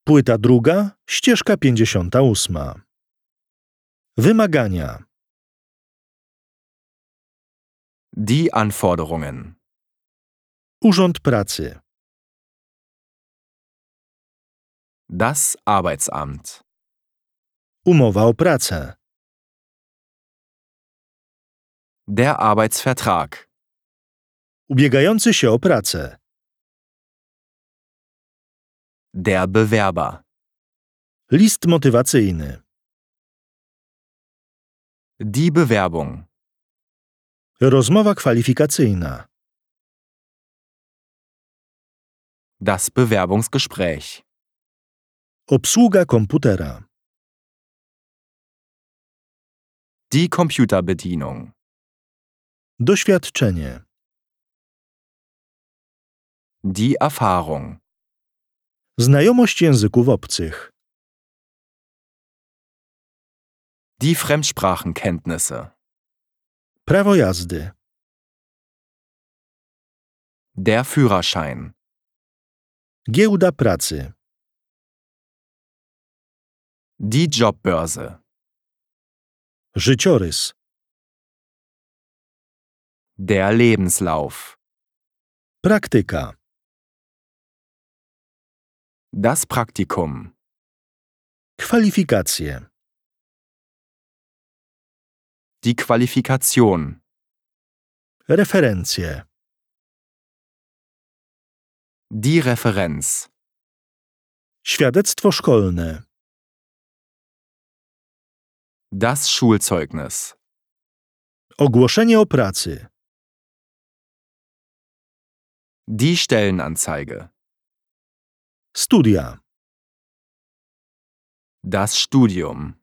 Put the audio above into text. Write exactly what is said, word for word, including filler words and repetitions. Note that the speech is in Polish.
Płyta druga, ścieżka pięćdziesiąta ósma. Wymagania. Die Anforderungen. Urząd Pracy. Das Arbeitsamt. Umowa o pracę. Der Arbeitsvertrag. Ubiegający się o pracę. Der Bewerber. List motywacyjny. Die Bewerbung. Rozmowa kwalifikacyjna. Das Bewerbungsgespräch. Obsługa komputera. Die Computerbedienung. Doświadczenie. Die Erfahrung. Znajomość języków obcych. Die Fremdsprachenkenntnisse. Prawo jazdy. Der Führerschein. Giełda pracy. Die Jobbörse. Życiorys. Der Lebenslauf. Praktyka. Das Praktikum. Kwalifikacje. Die Qualifikation. Referencje. Die Referenz. Świadectwo szkolne. Das Schulzeugnis. Ogłoszenie o pracy. Die Stellenanzeige. Studia. Das Studium.